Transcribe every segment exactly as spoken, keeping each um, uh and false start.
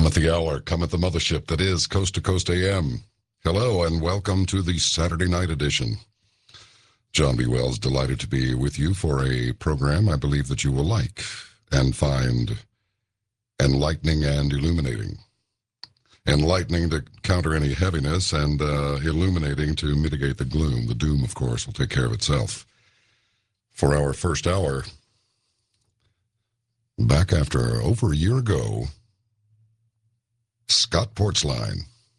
Cometh the hour, cometh the mothership that is Coast to Coast A M. Hello and welcome to the Saturday night edition. John B. Wells, delighted to be with you for a program I believe that you will like and find enlightening and illuminating. Enlightening to counter any heaviness and uh, illuminating to mitigate the gloom. The doom, of course, will take care of itself. For our first hour, back after over a year ago, Scott Portzline.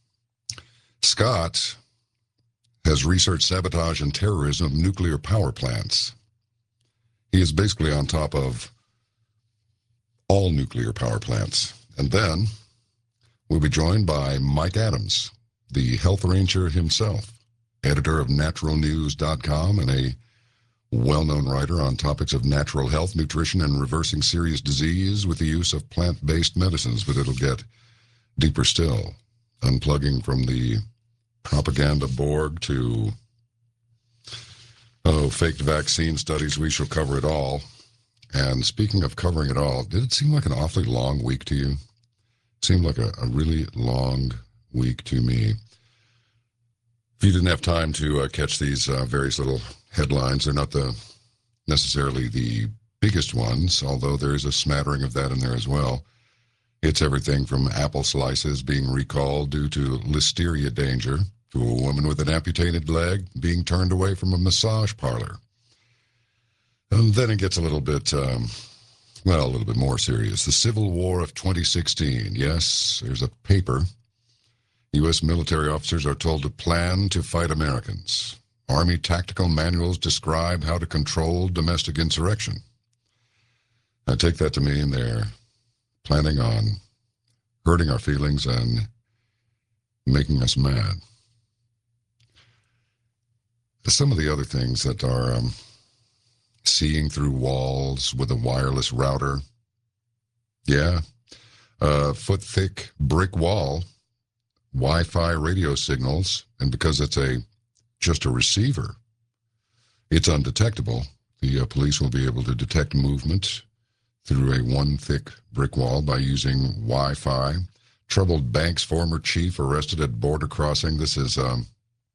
Scott has researched sabotage and terrorism of nuclear power plants. He is basically on top of all nuclear power plants. And then we'll be joined by Mike Adams, the health ranger himself, editor of natural news dot com and a well-known writer on topics of natural health, nutrition, and reversing serious disease with the use of plant-based medicines. But it'll get deeper still, unplugging from the propaganda Borg to, oh, faked vaccine studies. We shall cover it all. And speaking of covering it all, did it seem like an awfully long week to you? It seemed like a, a really long week to me. If you didn't have time to uh, catch these uh, various little headlines, they're not the necessarily the biggest ones, although there is a smattering of that in there as well. It's everything from apple slices being recalled due to listeria danger to a woman with an amputated leg being turned away from a massage parlor. And then it gets a little bit, um, well, a little bit more serious. The Civil War of twenty sixteen. Yes, there's a paper. U S military officers are told to plan to fight Americans. Army tactical manuals describe how to control domestic insurrection. I take that to mean they're planning on hurting our feelings and making us mad. Some of the other things that are um, seeing through walls with a wireless router. Yeah, a foot-thick brick wall, Wi-Fi radio signals, and because it's a just a receiver, it's undetectable. The uh, police will be able to detect movement through a one thick brick wall by using Wi-Fi. Troubled bank's former chief arrested at border crossing. This is, um,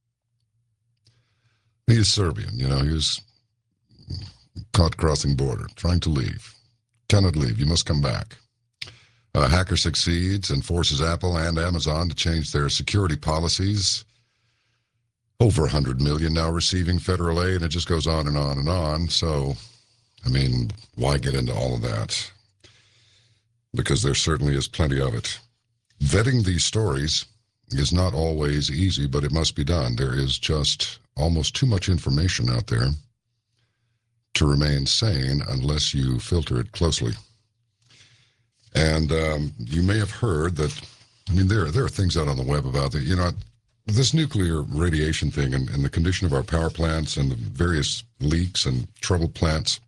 he is Serbian, you know, he was caught crossing border, trying to leave. Cannot leave, you must come back. A hacker succeeds and forces Apple and Amazon to change their security policies. Over one hundred million now receiving federal aid, and it just goes on and on and on. So, I mean, why get into all of that? Because there certainly is plenty of it. Vetting these stories is not always easy, but it must be done. There is just almost too much information out there to remain sane unless you filter it closely. And um, you may have heard that, I mean, there, there are things out on the web about that, you know, this nuclear radiation thing and, and the condition of our power plants and the various leaks and troubled plants.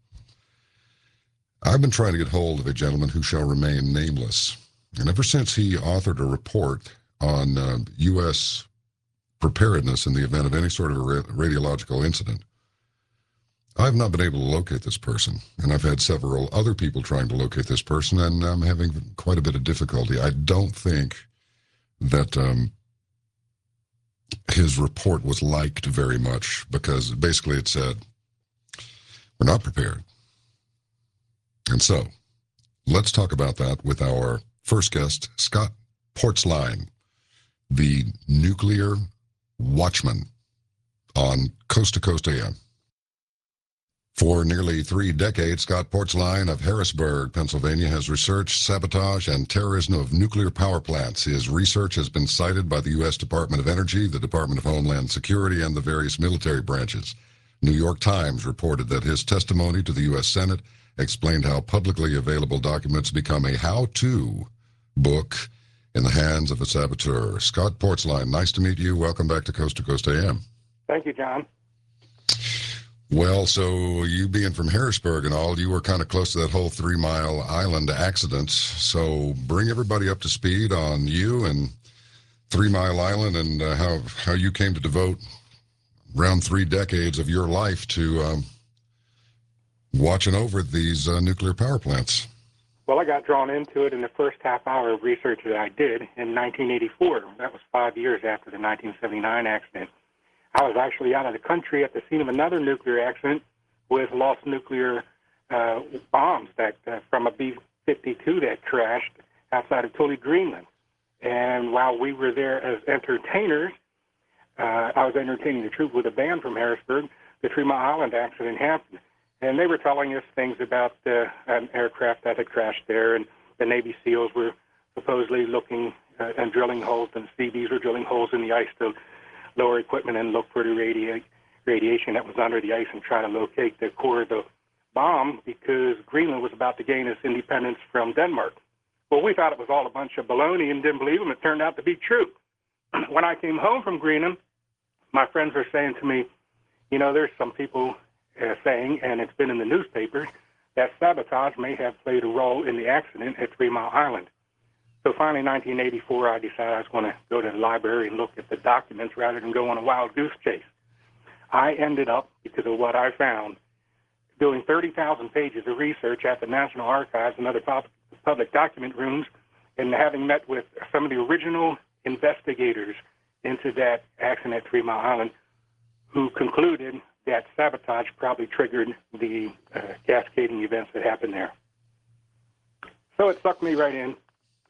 I've been trying to get hold of a gentleman who shall remain nameless. And ever since he authored a report on uh, U S preparedness in the event of any sort of a ra- radiological incident, I've not been able to locate this person. And I've had several other people trying to locate this person, and I'm having quite a bit of difficulty. I don't think that um, his report was liked very much, because basically it said, we're not prepared. And so, let's talk about that with our first guest, Scott Portzline, the nuclear watchman on Coast to Coast A M. For nearly three decades, Scott Portzline of Harrisburg, Pennsylvania, has researched sabotage and terrorism of nuclear power plants. His research has been cited by the U S Department of Energy, the Department of Homeland Security, and the various military branches. New York Times reported that his testimony to the U S Senate explained how publicly available documents become a how-to book in the hands of a saboteur. Scott Portzline, nice to meet you. Welcome back to Coast to Coast A M. Thank you, John. Well, so you being from Harrisburg and all, you were kind of close to that whole Three Mile Island accident. So bring everybody up to speed on you and Three Mile Island and uh, how, how you came to devote around three decades of your life to um, watching over these uh, nuclear power plants. Well, I got drawn into it in the first half hour of research that I did in nineteen eighty-four. That was five years after the nineteen seventy-nine accident. I was actually out of the country at the scene of another nuclear accident with lost nuclear uh, bombs that uh, from a B fifty-two that crashed outside of Tully, Greenland. And while we were there as entertainers, uh, I was entertaining the troops with a band from Harrisburg. The Three Mile Island accident happened. And they were telling us things about uh, an aircraft that had crashed there, and the Navy SEALs were supposedly looking uh, and drilling holes, and the Seabees were drilling holes in the ice to lower equipment and look for the radi- radiation that was under the ice and try to locate the core of the bomb, because Greenland was about to gain its independence from Denmark. Well, we thought it was all a bunch of baloney and didn't believe them. It turned out to be true. When I came home from Greenland, my friends were saying to me, you know, there's some people uh, saying, and it's been in the newspapers, that sabotage may have played a role in the accident at Three Mile Island. So finally, in nineteen eighty-four, I decided I was going to go to the library and look at the documents rather than go on a wild goose chase. I ended up, because of what I found, doing thirty thousand pages of research at the National Archives and other pub- public document rooms, and having met with some of the original investigators into that accident at Three Mile Island, who concluded that sabotage probably triggered the uh, cascading events that happened there. So it sucked me right in.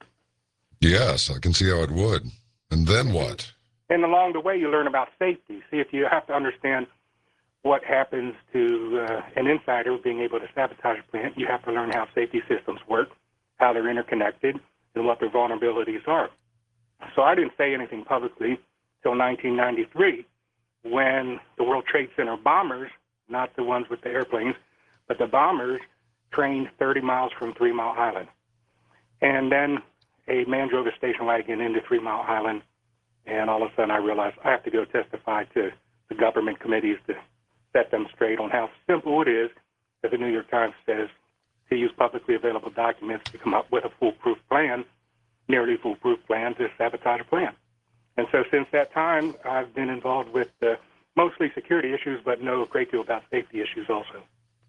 Yes, I can see how it would. And then what? And along the way, you learn about safety. See, if you have to understand what happens to uh, an insider being able to sabotage a plant, you have to learn how safety systems work, how they're interconnected, and what their vulnerabilities are. So I didn't say anything publicly until nineteen ninety-three, when the World Trade Center bombers, not the ones with the airplanes, but the bombers trained thirty miles from Three Mile Island. And then a man drove a station wagon into Three Mile Island, and all of a sudden I realized I have to go testify to the government committees to set them straight on how simple it is, as the New York Times says, to use publicly available documents to come up with a foolproof plan, nearly foolproof plan to sabotage a plant. And so since that time, I've been involved with uh, mostly security issues, but know a great deal about safety issues also.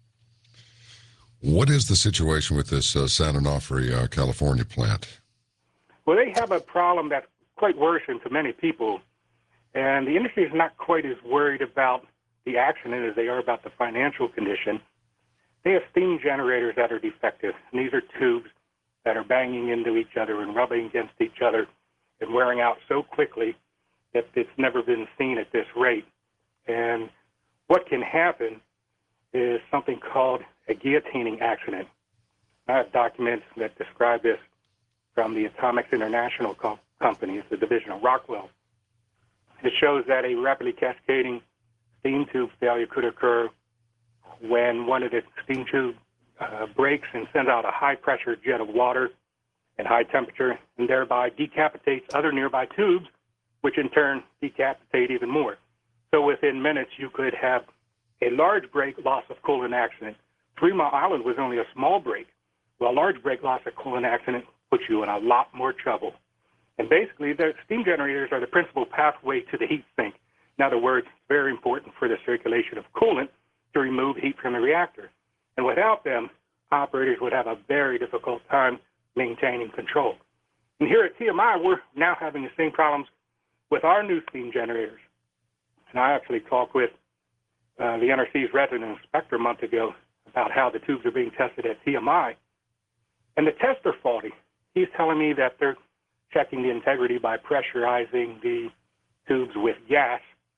What is the situation with this uh, San Onofre, uh, California plant? Well, they have a problem that's quite worrisome to many people, and the industry is not quite as worried about the accident as they are about the financial condition. They have steam generators that are defective, and these are tubes that are banging into each other and rubbing against each other and wearing out so quickly that it's never been seen at this rate. And what can happen is something called a guillotining accident. I have documents that describe this from the Atomics International co- company. It's a division of Rockwell. It shows that a rapidly cascading steam tube failure could occur when one of the steam tubes uh, breaks and sends out a high-pressure jet of water at high temperature, and thereby decapitates other nearby tubes, which in turn decapitate even more. So within minutes, you could have a large break loss of coolant accident. Three Mile Island was only a small break. Well, a large break loss of coolant accident puts you in a lot more trouble. And basically, the steam generators are the principal pathway to the heat sink. In other words, it's very important for the circulation of coolant to remove heat from the reactor. And without them, operators would have a very difficult time maintaining control. And here at T M I, we're now having the same problems with our new steam generators. And I actually talked with uh, the N R C's resident inspector a month ago about how the tubes are being tested at T M I. And the tests are faulty. He's telling me that they're checking the integrity by pressurizing the tubes with gas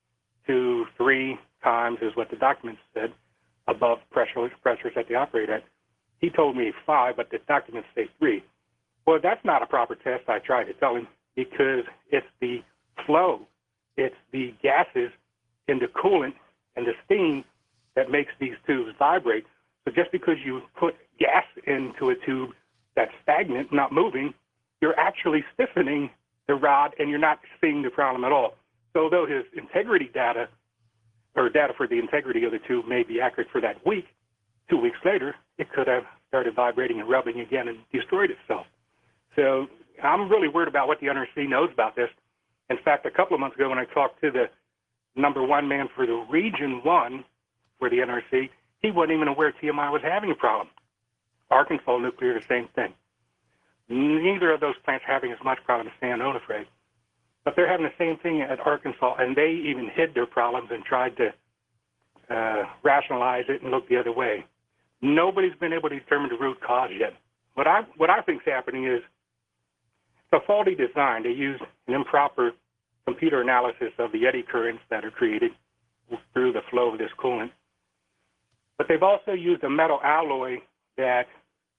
to three times, is what the documents said, above pressure, pressures that they operate at. He told me five, but the documents say three. Well, that's not a proper test, I tried to tell him, because it's the flow, it's the gases in the coolant and the steam that makes these tubes vibrate. So just because you put gas into a tube that's stagnant, not moving, you're actually stiffening the rod and you're not seeing the problem at all. So although his integrity data, or data for the integrity of the tube may be accurate for that week, two weeks later, it could have started vibrating and rubbing again and destroyed itself. So I'm really worried about what the N R C knows about this. In fact, a couple of months ago when I talked to the number one man for the Region one for the N R C, he wasn't even aware T M I was having a problem. Arkansas Nuclear, the same thing. Neither of those plants are having as much problem as San Onofre, but they're having the same thing at Arkansas, and they even hid their problems and tried to uh, rationalize it and look the other way. Nobody's been able to determine the root cause yet. What I what I think is happening is a faulty design. They use an improper computer analysis of the eddy currents that are created through the flow of this coolant. But they've also used a metal alloy that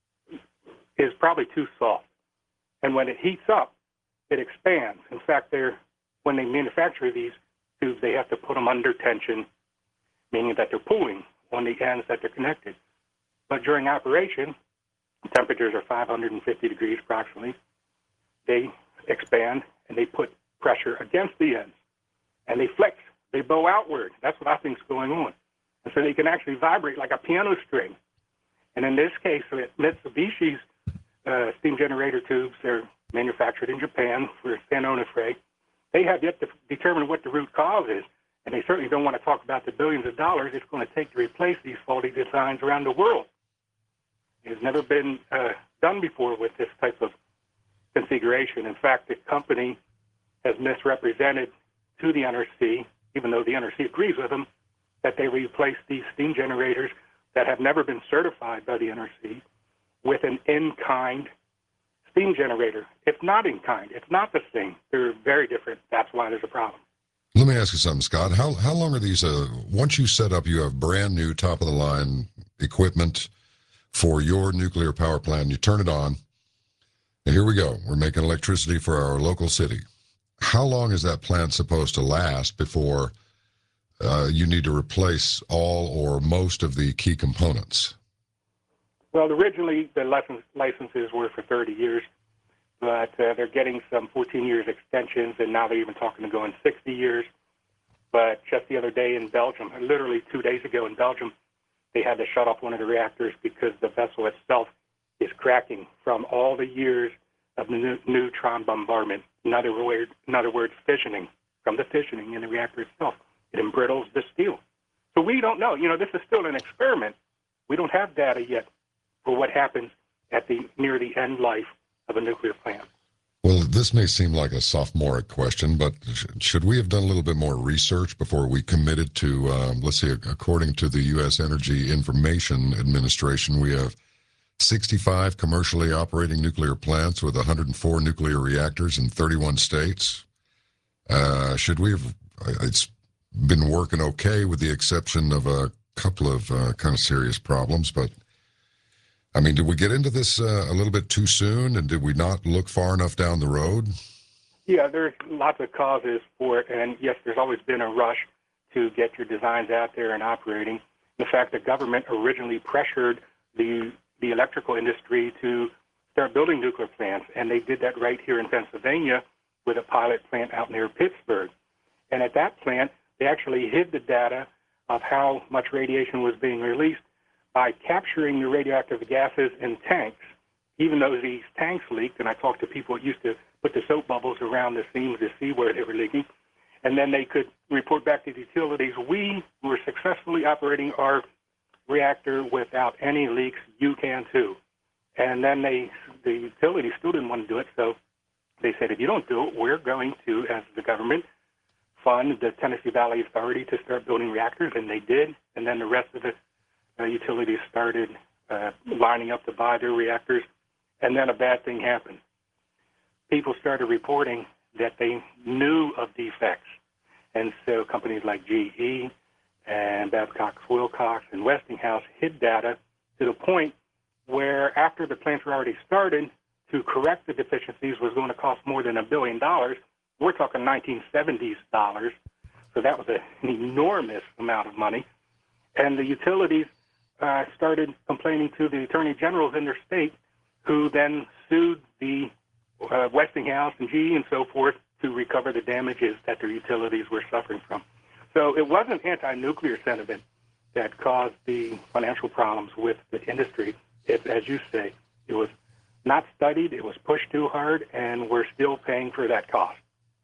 is probably too soft. And when it heats up, it expands. In fact, they're, when they manufacture these tubes, they have to put them under tension, meaning that they're pulling on the ends that they're connected. But during operation, temperatures are five hundred fifty degrees approximately. They expand and they put pressure against the ends. And they flex, they bow outward. That's what I think is going on. And so they can actually vibrate like a piano string. And in this case, Mitsubishi's uh, steam generator tubes, they're manufactured in Japan for San Onofre. They have yet to determine what the root cause is. And they certainly don't want to talk about the billions of dollars it's going to take to replace these faulty designs around the world. It's never been uh, done before with this type of configuration. In fact, the company has misrepresented to the N R C, even though the N R C agrees with them, that they replace these steam generators that have never been certified by the N R C with an in-kind steam generator. It's not in-kind. It's not the same. They're very different. That's why there's a problem. Let me ask you something, Scott. How how long are these? Uh, once you set up, you have brand new top of the line equipment for your nuclear power plant. You turn it on, and here we go. We're making electricity for our local city. How long is that plant supposed to last before uh, you need to replace all or most of the key components? Well, originally the license, licenses were for thirty years, but uh, they're getting some fourteen years extensions, and now they're even talking to going sixty years. But just the other day in Belgium, literally two days ago in Belgium, they had to shut off one of the reactors because the vessel itself is cracking from all the years of the neutron bombardment. In other, word, in other words, fissioning, from the fissioning in the reactor itself. It embrittles the steel. So we don't know. You know, this is still an experiment. We don't have data yet for what happens at the near the end life of a nuclear plant. Well, this may seem like a sophomoric question, but sh- should we have done a little bit more research before we committed to, um, let's see, according to the U S Energy Information Administration, we have sixty-five commercially operating nuclear plants with one hundred four nuclear reactors in thirty-one states. Uh, should we have, it's been working okay with the exception of a couple of uh, kind of serious problems, but I mean, did we get into this uh, a little bit too soon, and did we not look far enough down the road? Yeah, there's lots of causes for it, and yes, there's always been a rush to get your designs out there and operating. In fact, the government originally pressured the the electrical industry to start building nuclear plants, and they did that right here in Pennsylvania with a pilot plant out near Pittsburgh. And at that plant, they actually hid the data of how much radiation was being released by capturing the radioactive gases in tanks, even though these tanks leaked. And I talked to people who used to put the soap bubbles around the seams to see where they were leaking. And then they could report back to the utilities, we were successfully operating our reactor without any leaks. You can too. And then they, the utilities still didn't want to do it. So they said, if you don't do it, we're going to, as the government, fund the Tennessee Valley Authority to start building reactors. And they did. And then the rest of the uh, utilities started uh, lining up to buy their reactors. And then a bad thing happened. People started reporting that they knew of defects. And so companies like G E and Babcock-Wilcox and Westinghouse hid data to the point where after the plants were already started, to correct the deficiencies was going to cost more than a billion dollars. We're talking nineteen seventies dollars. So that was a, an enormous amount of money. And the utilities uh, started complaining to the attorney generals in their state, who then sued the uh, Westinghouse and G E and so forth to recover the damages that their utilities were suffering from. So it wasn't anti-nuclear sentiment that caused the financial problems with the industry. It, as you say, it was not studied, it was pushed too hard, and we're still paying for that cost.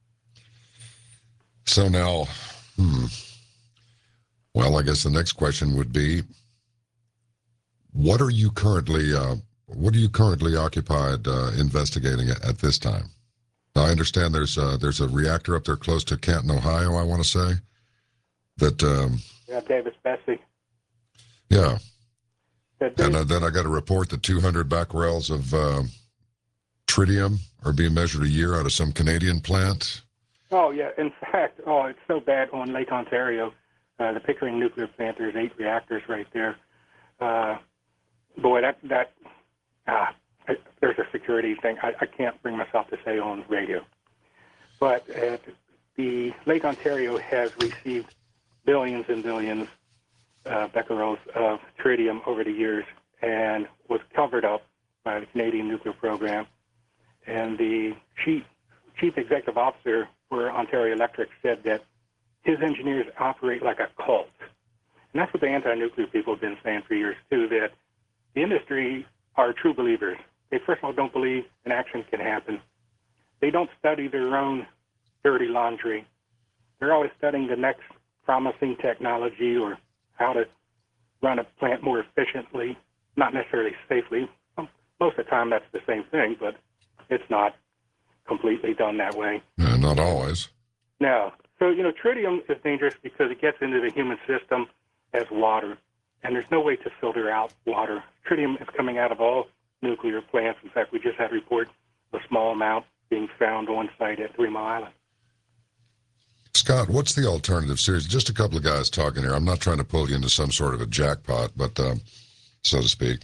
So now, hmm, well, I guess the next question would be, What are you currently uh, what are you currently occupied uh, investigating at, at this time? Now, I understand there's uh, there's a reactor up there close to Canton, Ohio. I want to say that. Um, Yeah, Davis Bessie. yeah, That and there's- uh, then I got a report that two hundred becquerels of uh, tritium are being measured a year out of some Canadian plant. Oh, yeah. In fact, oh, it's so bad on Lake Ontario. Uh, the Pickering nuclear plant, there's eight reactors right there. Uh, boy, that, that ah, I, there's a security thing I, I can't bring myself to say on radio. But uh, the Lake Ontario has received billions and billions uh, becquerels of tritium over the years and was covered up by the Canadian nuclear program. And the chief, chief executive officer for Ontario Electric said that his engineers operate like a cult. And that's what the anti-nuclear people have been saying for years, too, that the industry are true believers. They, first of all, don't believe an action can happen. They don't study their own dirty laundry. They're always studying the next promising technology or how to run a plant more efficiently, not necessarily safely. Most of the time, that's the same thing, but it's not completely done that way. Uh, not always. No. So, you know, tritium is dangerous because it gets into the human system as water, and there's no way to filter out water. Tritium is coming out of all nuclear plants. In fact, we just had a report of a small amount being found on site at Three Mile Island. Scott, what's the alternative? Seriously, just a couple of guys talking here. I'm not trying to pull you into some sort of a jackpot, but um, so to speak.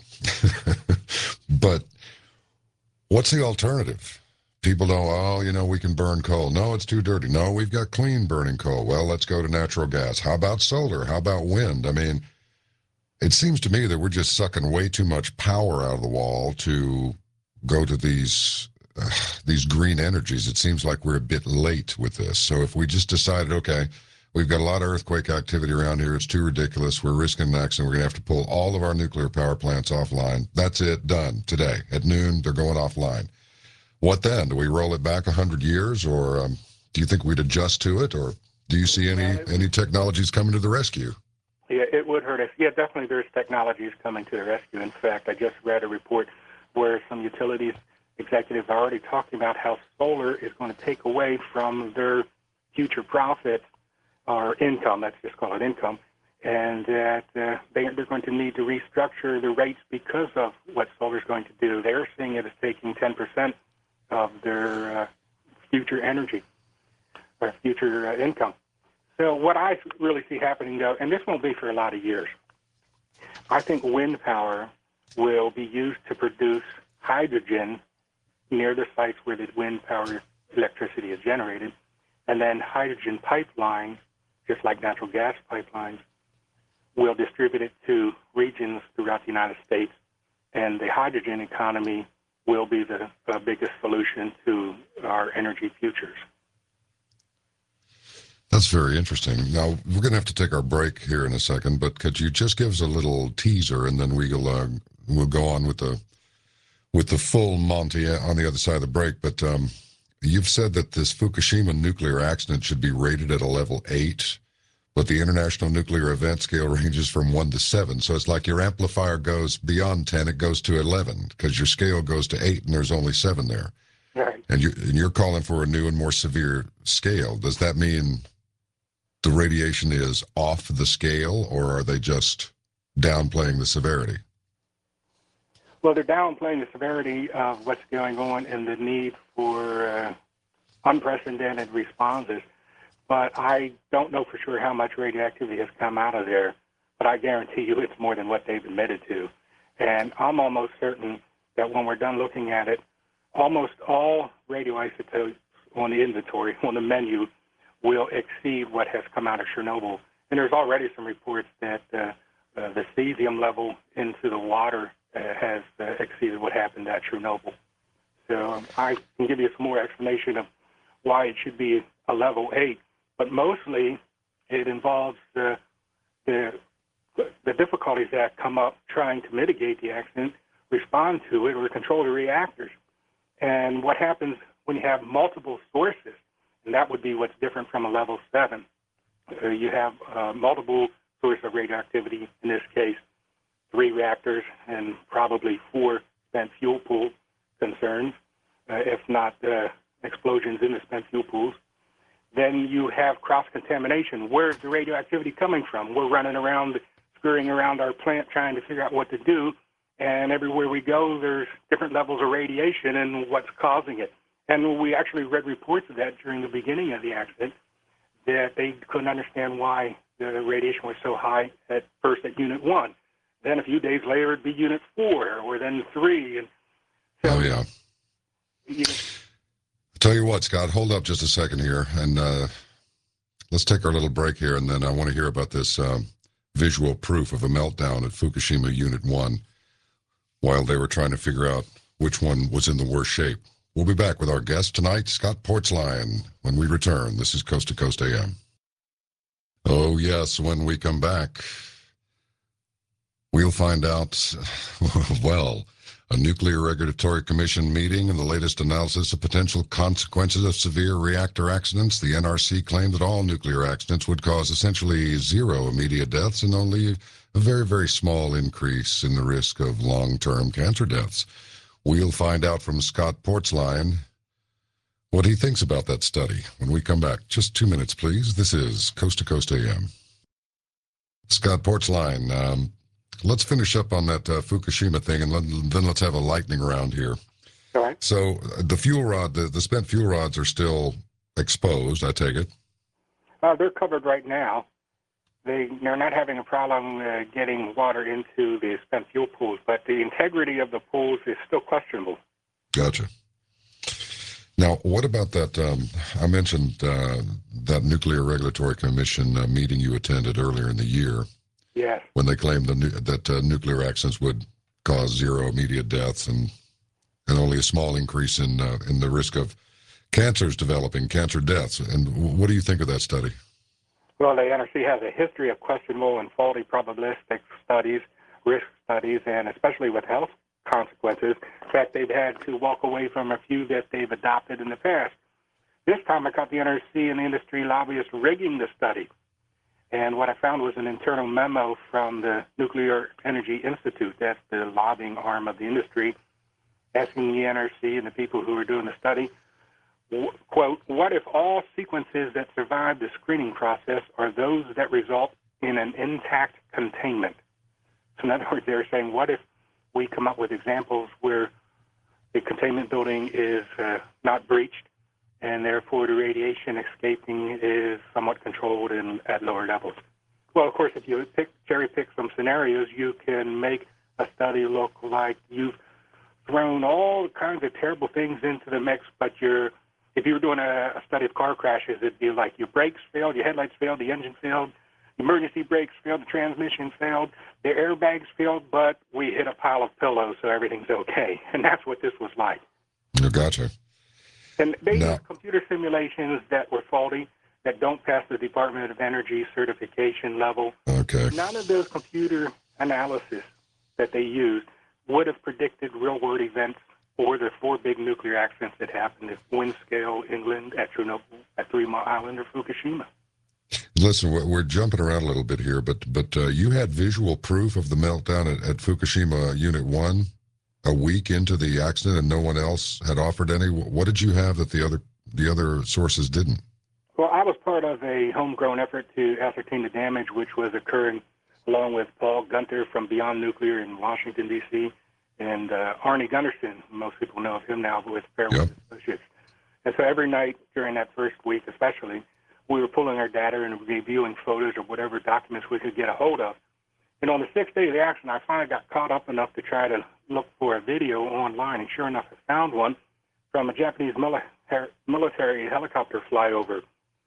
But what's the alternative? People know, oh, you know, we can burn coal. No, it's too dirty. No, we've got clean burning coal. Well, let's go to natural gas. How about solar? How about wind? I mean, it seems to me that we're just sucking way too much power out of the wall to go to these uh, these green energies. It seems like we're a bit late with this. So if we just decided, okay, we've got a lot of earthquake activity around here. It's too ridiculous. We're risking an accident. We're going to have to pull all of our nuclear power plants offline. That's it. Done. Today. At noon, they're going offline. What then? Do we roll it back one hundred years, or um, do you think we'd adjust to it, or do you see any, any technologies coming to the rescue? Yeah, it would hurt us. Yeah, definitely there's technologies coming to the rescue. In fact, I just read a report where some utilities executives are already talking about how solar is going to take away from their future profits or income, let's just call it income, and that uh, they, they're going to need to restructure the rates because of what solar is going to do. They're seeing it as taking ten percent of their uh, future energy or future uh, income. So what I really see happening, though, and this won't be for a lot of years, I think wind power will be used to produce hydrogen near the sites where the wind power electricity is generated, and then hydrogen pipelines, just like natural gas pipelines, will distribute it to regions throughout the United States, and the hydrogen economy will be the uh, biggest solution to our energy futures. That's very interesting. Now, we're going to have to take our break here in a second, but could you just give us a little teaser, and then we'll, uh, we'll go on with the with the full Monty on the other side of the break. But um, you've said that this Fukushima nuclear accident should be rated at a level eight, but the International Nuclear Event Scale ranges from one to seven. So it's like your amplifier goes beyond ten, it goes to eleven, because your scale goes to eight, and there's only seven there. Right. And, you, and you're calling for a new and more severe scale. Does that mean the radiation is off the scale, or are they just downplaying the severity? Well, they're downplaying the severity of what's going on and the need for uh, unprecedented responses. But I don't know for sure how much radioactivity has come out of there, but I guarantee you it's more than what they've admitted to. And I'm almost certain that when we're done looking at it, almost all radioisotopes on the inventory, on the menu, will exceed what has come out of Chernobyl. And there's already some reports that uh, uh, the cesium level into the water uh, has uh, exceeded what happened at Chernobyl. So um, I can give you some more explanation of why it should be a level eight, but mostly it involves the, the, the difficulties that come up trying to mitigate the accident, respond to it, or control the reactors. And what happens when you have multiple sources, and that would be what's different from a level seven. Uh, you have uh, multiple sources of radioactivity, in this case, three reactors and probably four spent fuel pool concerns, uh, if not uh, explosions in the spent fuel pools. Then you have cross-contamination. Where's the radioactivity coming from? We're running around, scurrying around our plant trying to figure out what to do, and everywhere we go, there's different levels of radiation and what's causing it. And we actually read reports of that during the beginning of the accident, that they couldn't understand why the radiation was so high at first at Unit one. Then a few days later, it'd be Unit four, or then three. And so, oh, yeah. You know, Tell you what, Scott, hold up just a second here, and uh, let's take our little break here, and then I want to hear about this um, visual proof of a meltdown at Fukushima Unit one while they were trying to figure out which one was in the worst shape. We'll be back with our guest tonight, Scott Portzline, when we return. This is Coast to Coast A M. Oh, yes, when we come back, we'll find out, well, a Nuclear Regulatory Commission meeting and the latest analysis of potential consequences of severe reactor accidents. The N R C claimed that all nuclear accidents would cause essentially zero immediate deaths and only a very, very small increase in the risk of long-term cancer deaths. We'll find out from Scott Portzline what he thinks about that study when we come back. Just two minutes, please. This is Coast to Coast A M. Scott Portzline, um, let's finish up on that uh, Fukushima thing, and let, then let's have a lightning round here. all right. So uh, the fuel rod, the, the spent fuel rods are still exposed, I take it? Uh, they're covered right now. They, they're not having a problem uh, getting water into the spent fuel pools, but the integrity of the pools is still questionable. Gotcha. Now, what about that? Um, I mentioned uh, that Nuclear Regulatory Commission uh, meeting you attended earlier in the year. Yes. When they claimed the nu- that uh, nuclear accidents would cause zero immediate deaths and and only a small increase in uh, in the risk of cancers developing, cancer deaths. And w- what do you think of that study? Well, the N R C has a history of questionable and faulty probabilistic studies, risk studies, and especially with health consequences. In fact, they've had to walk away from a few that they've adopted in the past. This time I caught the N R C and the industry lobbyists rigging the study. And what I found was an internal memo from the Nuclear Energy Institute, that's the lobbying arm of the industry, asking the N R C and the people who were doing the study, quote, what if all sequences that survive the screening process are those that result in an intact containment? So in other words, they were saying, what if we come up with examples where the containment building is uh, not breached, and therefore the radiation escaping is somewhat controlled and at lower levels? Well, of course, if you pick, cherry pick some scenarios, you can make a study look like you've thrown all kinds of terrible things into the mix, but you're, if you were doing a, a study of car crashes, it'd be like your brakes failed, your headlights failed, the engine failed, the emergency brakes failed, the transmission failed, the airbags failed, but we hit a pile of pillows, so everything's okay. And that's what this was like. Oh, gotcha. And they No. used computer simulations that were faulty, that don't pass the Department of Energy certification level. Okay. None of those computer analysis that they used would have predicted real-world events or the four big nuclear accidents that happened at Windscale, England, at Chernobyl, at Three Mile Island, or Fukushima. Listen, we're, we're jumping around a little bit here, but but uh, you had visual proof of the meltdown at, at Fukushima Unit one a week into the accident, and no one else had offered any. What did you have that the other the other sources didn't? Well, I was part of a homegrown effort to ascertain the damage, which was occurring along with Paul Gunter from Beyond Nuclear in Washington, D C, and uh, Arnie Gunderson. Most people know of him now with Fairwind Yep. Associates. And so every night during that first week especially, we were pulling our data and reviewing photos or whatever documents we could get a hold of. And on the sixth day of the accident, I finally got caught up enough to try to look for a video online, and sure enough, I found one from a Japanese military, military helicopter flyover.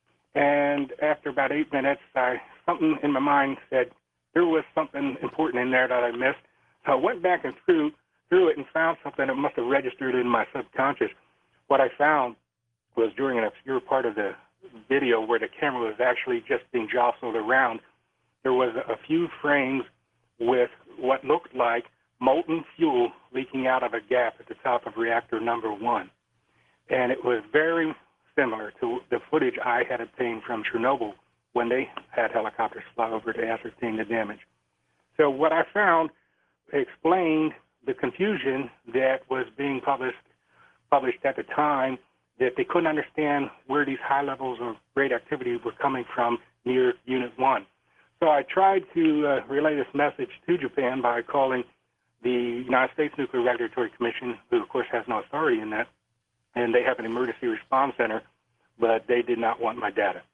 And after about eight minutes, I, something in my mind said there was something important in there that I missed. So I went back and through, through it and found something that must have registered in my subconscious. What I found was during an obscure part of the video where the camera was actually just being jostled around, there was a few frames with what looked like molten fuel leaking out of a gap at the top of reactor number one. And it was very similar to the footage I had obtained from Chernobyl when they had helicopters fly over to ascertain the damage. So what I found explained the confusion that was being published published at the time, that they couldn't understand where these high levels of radioactivity were coming from near Unit one. So I tried to uh, relay this message to Japan by calling the United States Nuclear Regulatory Commission, who of course has no authority in that, and they have an emergency response center, but they did not want my data.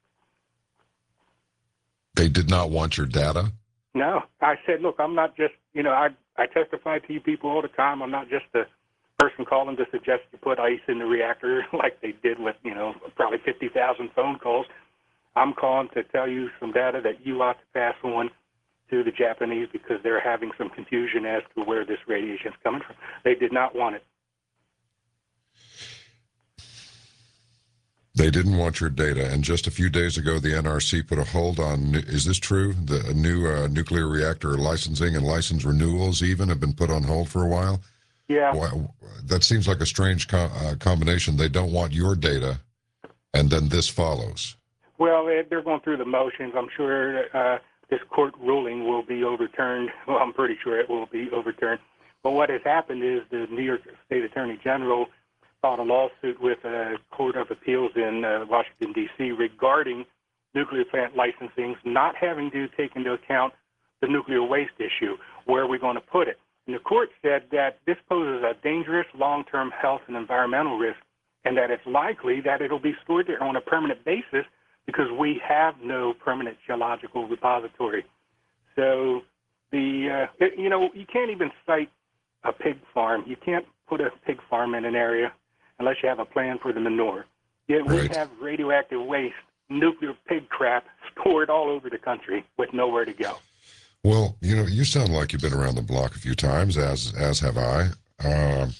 They did not want your data? No. I said, look, I'm not just, you know, I, I testify to you people all the time. I'm not just the person calling to suggest you put ice in the reactor like they did with, you know, probably fifty thousand phone calls. I'm calling to tell you some data that you ought to pass on to the Japanese because they're having some confusion as to where this radiation is coming from. They did not want it. They didn't want your data, and just a few days ago, the N R C put a hold on, is this true? The new uh, nuclear reactor licensing and license renewals even have been put on hold for a while? Yeah. Well, that seems like a strange co uh, combination. They don't want your data, and then this follows. Well, they're going through the motions. I'm sure uh, this court ruling will be overturned. Well, I'm pretty sure it will be overturned. But what has happened is the New York State Attorney General filed a lawsuit with a court of appeals in uh, Washington, D C regarding nuclear plant licensings not having to take into account the nuclear waste issue. Where are we going to put it? And the court said that this poses a dangerous long-term health and environmental risk, and that it's likely that it'll be stored there on a permanent basis because we have no permanent geological repository. So, the uh, it, you know, you can't even cite a pig farm. You can't put a pig farm in an area unless you have a plan for the manure. Yet we Right. have radioactive waste, nuclear pig crap stored all over the country with nowhere to go. Well, you know, you sound like you've been around the block a few times, as as have I. Um,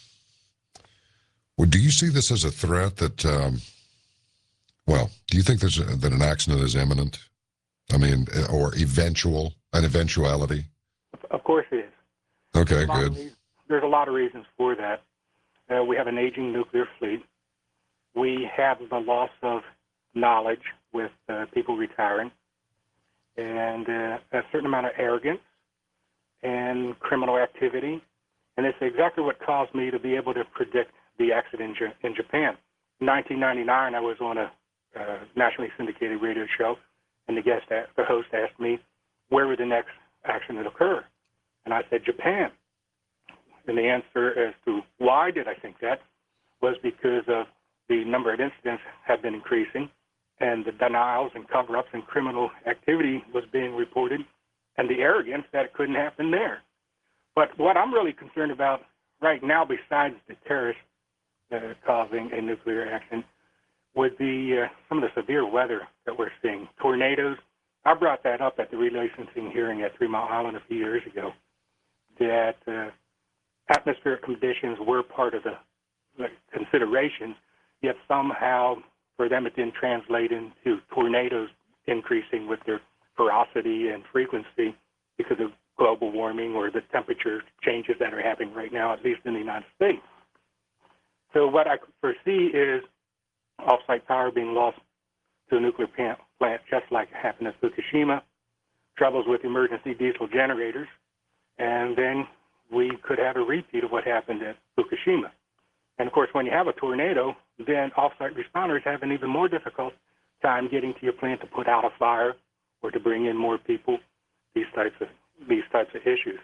well, do you see this as a threat that, um, well, do you think there's a, that an accident is imminent? I mean, or eventual, an eventuality? Of course it is. Okay, There's a lot of good. reasons- There's a lot of reasons for that. Uh, we have an aging nuclear fleet. We have the loss of knowledge with uh, people retiring, and uh, a certain amount of arrogance and criminal activity. And it's exactly what caused me to be able to predict the accident in, J- in Japan. In nineteen ninety-nine, I was on a uh, nationally syndicated radio show, and the guest, a- the host asked me, where would the next accident occur? And I said, Japan. And the answer as to why did I think that was because of the number of incidents have been increasing, and the denials and cover-ups and criminal activity was being reported, and the arrogance that it couldn't happen there. But what I'm really concerned about right now, besides the terrorists uh, causing a nuclear accident, would be uh, some of the severe weather that we're seeing. Tornadoes. I brought that up at the relicensing hearing at Three Mile Island a few years ago, that uh, atmospheric conditions were part of the like, considerations, yet somehow for them it didn't translate into tornadoes increasing with their ferocity and frequency because of global warming or the temperature changes that are happening right now, at least in the United States. So what I foresee is off-site power being lost to a nuclear plant, just like happened at Fukushima, troubles with emergency diesel generators, and then we could have a repeat of what happened at Fukushima. And, of course, when you have a tornado, then off-site responders have an even more difficult time getting to your plant to put out a fire or to bring in more people, these types of, these types of issues.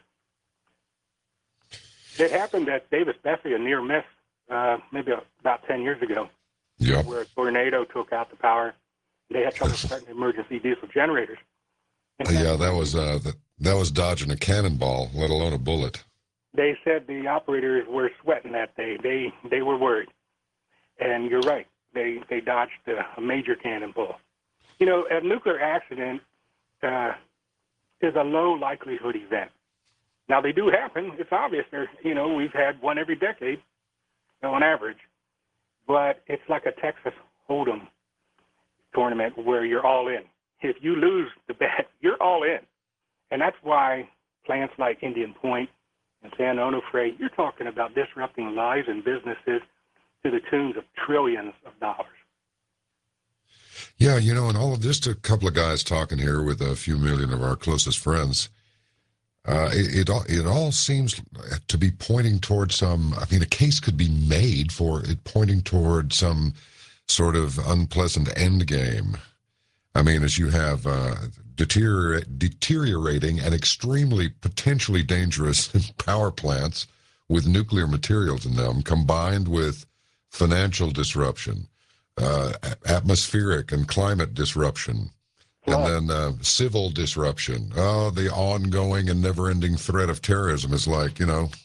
It happened at Davis-Besse, a near miss, uh, maybe about ten years ago, Yep. where a tornado took out the power. They had trouble starting emergency diesel generators. And Yeah, that was uh, that, that was dodging a cannonball, let alone a bullet. They said the operators were sweating that day. They they were worried. And you're right. They they dodged a, a major cannonball. You know, a nuclear accident uh, is a low likelihood event. Now, they do happen. It's obvious. They're, you know, we've had one every decade on average. But it's like a Texas Hold'em tournament where you're all in. If you lose the bet, you're all in. And that's why plants like Indian Point and San Onofre, you're talking about disrupting lives and businesses to the tunes of trillions of dollars. Yeah, you know, and all of just a couple of guys talking here with a few million of our closest friends. Uh, it, it all it all seems to be pointing toward some. I mean, a case could be made for it pointing toward some sort of unpleasant end game. I mean, as you have uh, deteriorate, deteriorating and extremely potentially dangerous power plants with nuclear materials in them, combined with financial disruption, uh, atmospheric and climate disruption, and Flood. then uh, civil disruption. Oh, the ongoing and never-ending threat of terrorism is like, you know,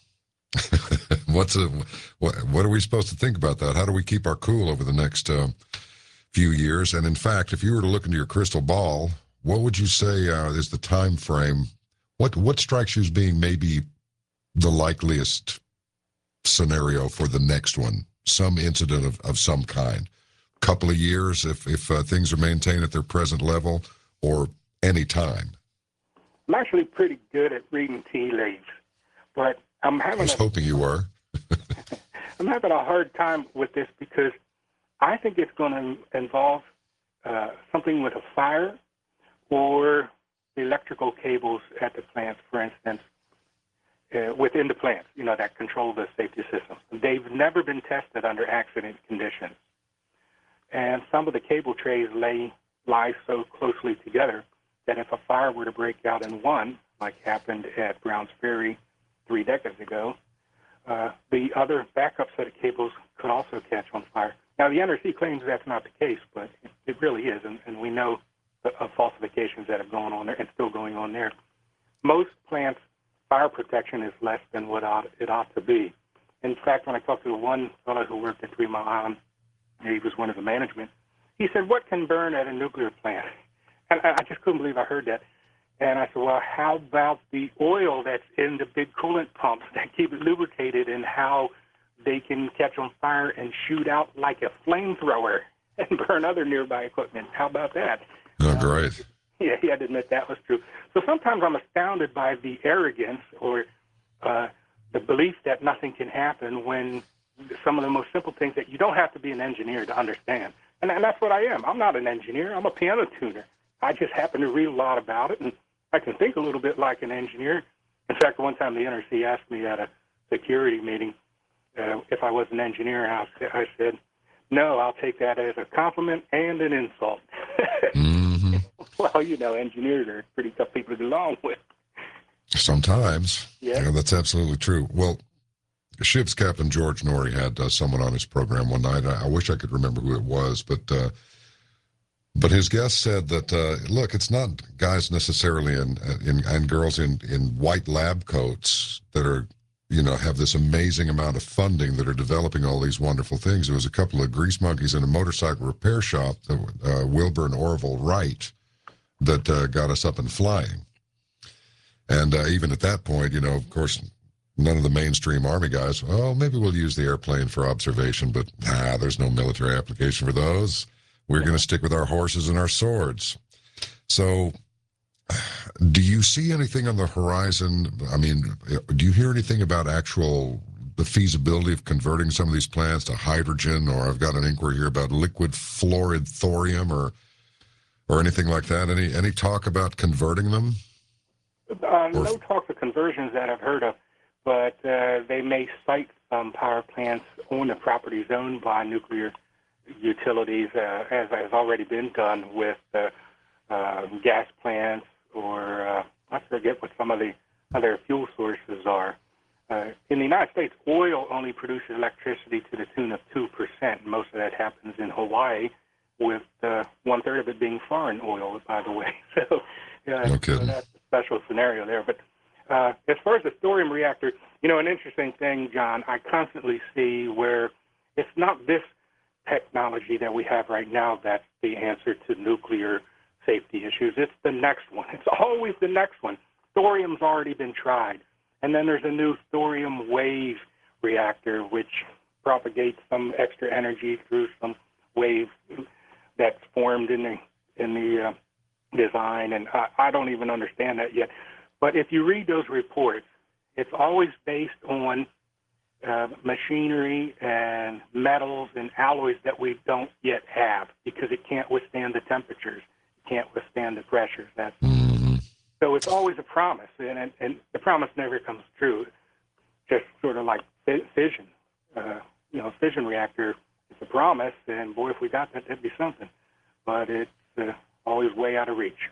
what's a what, what are we supposed to think about that? How do we keep our cool over the next uh, few years? And in fact, if you were to look into your crystal ball, what would you say uh, is the time frame? What what strikes you as being maybe the likeliest scenario for the next one? Some incident of, of some kind. Couple of years if if uh, things are maintained at their present level, or any time. I'm actually pretty good at reading tea leaves, but I'm I having was a, hoping you were. I'm having a hard time with this because I think it's going to involve uh, something with a fire or the electrical cables at the plants, for instance, uh, within the plants, you know, that control the safety systems. They've never been tested under accident conditions. And some of the cable trays lay lie so closely together that if a fire were to break out in one, like happened at Browns Ferry three decades ago, uh, the other backup set of cables could also catch on fire. Now, the N R C claims that's not the case, but it really is, and, and we know the, of falsifications that have gone on there and still going on there. Most plants' fire protection is less than what ought, it ought to be. In fact, when I talked to the one fellow who worked at Three Mile Island, he was one of the management, he said, what can burn at a nuclear plant? And I just couldn't believe I heard that. And I said, well, how about the oil that's in the big coolant pumps that keep it lubricated, and how they can catch on fire and shoot out like a flamethrower and burn other nearby equipment? How about that? Oh, Uh, great. yeah, he had to admit that was true. So sometimes I'm astounded by the arrogance or uh, the belief that nothing can happen when some of the most simple things that you don't have to be an engineer to understand. And, and that's what I am. I'm not an engineer. I'm a piano tuner. I just happen to read a lot about it, and I can think a little bit like an engineer. In fact, one time the N R C asked me at a security meeting uh, if I was an engineer, and I, I said, no, I'll take that as a compliment and an insult. Mm-hmm. Well, you know, engineers are pretty tough people to get along with. Sometimes. Yeah. Yeah, that's absolutely true. Well, ship's Captain George Norrie had uh, someone on his program one night. I, I wish I could remember who it was, but uh, but his guest said that uh, look, it's not guys necessarily in, in and girls in in white lab coats that are, you know, have this amazing amount of funding that are developing all these wonderful things. It was a couple of grease monkeys in a motorcycle repair shop, uh, Wilbur and Orville Wright, that uh, got us up and flying. And uh, even at that point, you know, of course, none of the mainstream Army guys, oh, maybe we'll use the airplane for observation, but nah, there's no military application for those. We're going to stick with our horses and our swords. So do you see anything on the horizon? I mean, do you hear anything about actual, the feasibility of converting some of these plants to hydrogen? Or I've got an inquiry here about liquid fluoride thorium or or anything like that. Any any talk about converting them? Uh, no talk of conversions that I've heard of, but uh, they may site some power plants on the properties owned by nuclear utilities, uh, as has already been done with uh, uh, gas plants, or uh, I forget what some of the other fuel sources are. Uh, in the United States, oil only produces electricity to the tune of two percent. Most of that happens in Hawaii, with uh, one-third of it being foreign oil, by the way. So, yeah, No so kidding. that's a special scenario there. But uh, as far as the thorium reactor, you know, an interesting thing, John, I constantly see where it's not this technology that we have right now that's the answer to nuclear safety issues. It's the next one. It's always the next one. Thorium's already been tried. And then there's a new thorium wave reactor, which propagates some extra energy through some wave that's formed in the in the uh, design. And I, I don't even understand that yet. But if you read those reports, it's always based on uh, machinery and metals and alloys that we don't yet have, because it can't withstand the temperatures, it can't withstand the pressures. That's Mm-hmm. So it's always a promise, and, and, and the promise never comes true. Just sort of like fission. Uh, you know, fission reactor, it's a promise, and boy, if we got that, that'd be something. But it's uh, always way out of reach.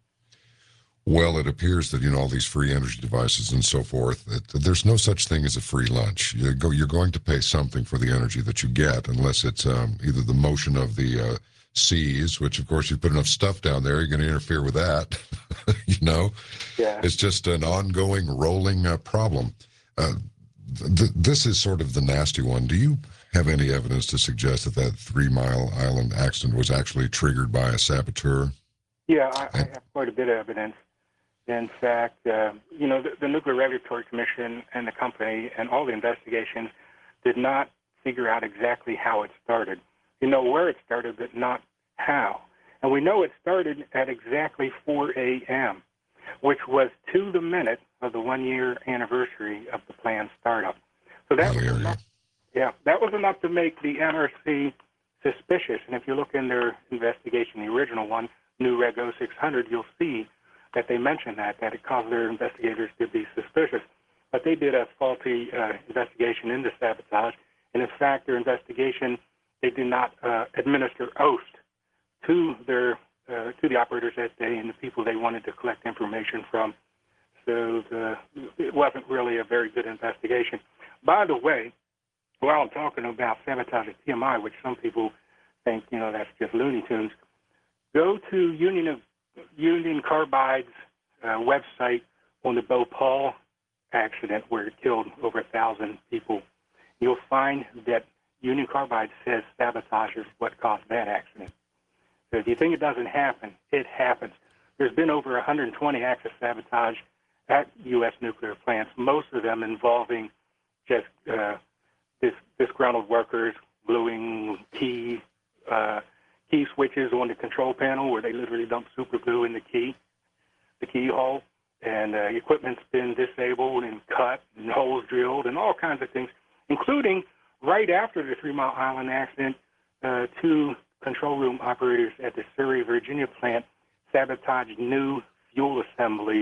Well, it appears that, you know, all these free energy devices and so forth, that there's no such thing as a free lunch. You go, you're going to pay something for the energy that you get, unless it's um, either the motion of the uh, seas, which, of course, you put enough stuff down there, you're going to interfere with that. you know? Yeah. It's just an ongoing, rolling uh, problem. Uh, th- this is sort of the nasty one. Do you have any evidence to suggest that that Three Mile Island accident was actually triggered by a saboteur? Yeah, I, I have quite a bit of evidence. In fact, uh, you know, the, the Nuclear Regulatory Commission and the company and all the investigations did not figure out exactly how it started. You know where it started, but not how. And we know it started at exactly four a.m., which was to the minute of the one-year anniversary of the planned startup. So that was enough, yeah, that was enough to make the N R C suspicious. And if you look in their investigation, the original one, New Reg oh six hundred, you'll see that they mentioned that, that it caused their investigators to be suspicious. But they did a faulty uh, investigation into sabotage, and in fact, their investigation, they did not uh, administer oaths to their uh, to the operators that day and the people they wanted to collect information from. So the, it wasn't really a very good investigation. By the way, while I'm talking about sabotage at T M I, which some people think, you know, that's just Looney Tunes, go to Union of Union Carbide's uh, website on the Bhopal accident where it killed over a thousand people. You'll find that Union Carbide says sabotage is what caused that accident. So if you think it doesn't happen, it happens. There's been over one hundred twenty acts of sabotage at U S nuclear plants, most of them involving just uh, dis- disgruntled workers gluing key uh, key switches on the control panel where they literally dump super glue in the key, the keyhole, and uh, equipment's been disabled and cut and holes drilled and all kinds of things, including right after the Three Mile Island accident, uh, two control room operators at the Surrey, Virginia plant sabotaged new fuel assemblies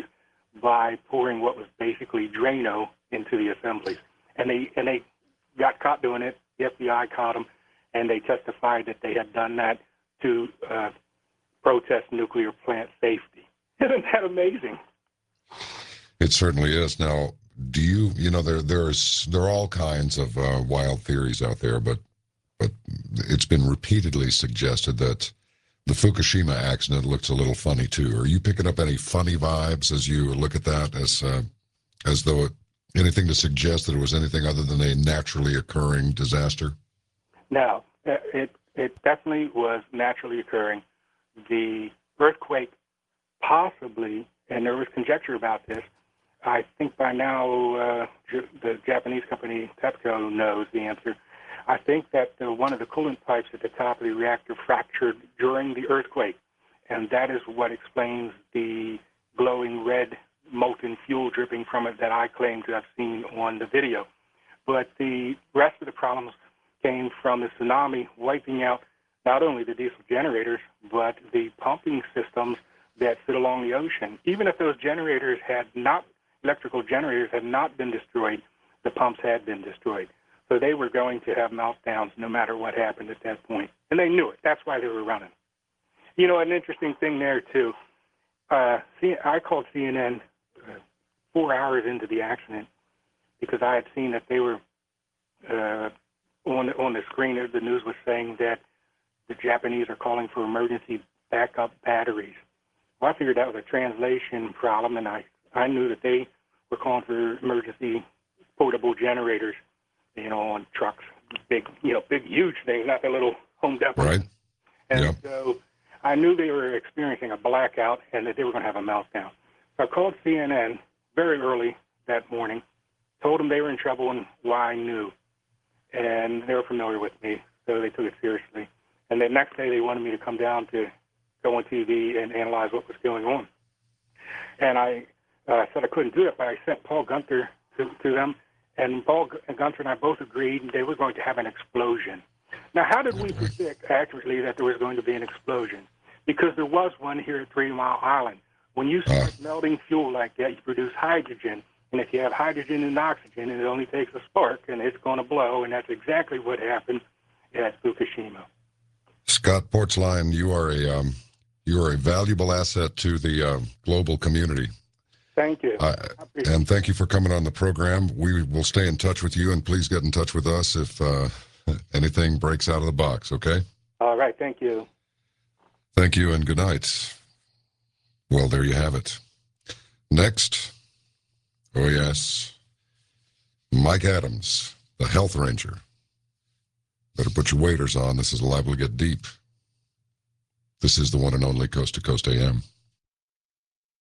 by pouring what was basically Drano into the assemblies. And they, and they got caught doing it. The F B I caught them, and they testified that they had done that to uh, protest nuclear plant safety. Isn't that amazing? It certainly is. Now, do you, you know, there there's there are all kinds of uh, wild theories out there, but but it's been repeatedly suggested that the Fukushima accident looks a little funny too. Are you picking up any funny vibes as you look at that, as uh, as though it, anything to suggest that it was anything other than a naturally occurring disaster? No, it it definitely was naturally occurring. The earthquake possibly, and there was conjecture about this, I think by now uh, the Japanese company TEPCO knows the answer. I think that uh, one of the coolant pipes at the top of the reactor fractured during the earthquake, and that is what explains the glowing red molten fuel dripping from it that I claim to have seen on the video. But the rest of the problems came from the tsunami wiping out not only the diesel generators, but the pumping systems that sit along the ocean. Even if those generators had not, electrical generators had not been destroyed, the pumps had been destroyed. So they were going to have meltdowns no matter what happened at that point. And they knew it. That's why they were running. You know, an interesting thing there, too, uh, I called C N N uh, four hours into the accident because I had seen that they were uh, on, on the screen, the news was saying that the Japanese are calling for emergency backup batteries. Well, I figured that was a translation problem, and I, I knew that they were calling for emergency portable generators, you know, on trucks, big, you know, big, huge things, not the little Home Depot. Right. And Yep. so I knew they were experiencing a blackout and that they were going to have a meltdown. So I called C N N very early that morning, told them they were in trouble and why I knew. And they were familiar with me, so they took it seriously. And the next day they wanted me to come down to go on T V and analyze what was going on. And I uh, said I couldn't do it, but I sent Paul Gunther to, to them. And Paul Gunther and I both agreed they were going to have an explosion. Now, how did we predict accurately that there was going to be an explosion? Because there was one here at Three Mile Island. When you start Ah. melting fuel like that, you produce hydrogen. And if you have hydrogen and oxygen, it only takes a spark, and it's going to blow. And that's exactly what happened at Fukushima. Scott Portzline, you are a um, you are a valuable asset to the uh, global community. Thank you. Uh, and thank you for coming on the program. We will stay in touch with you, and please get in touch with us if uh, anything breaks out of the box, okay? All right. Thank you. Thank you, and good night. Well, there you have it. Next, oh yes, Mike Adams, the health ranger. Better put your waders on. This is liable to get deep. This is the one and only Coast to Coast A M.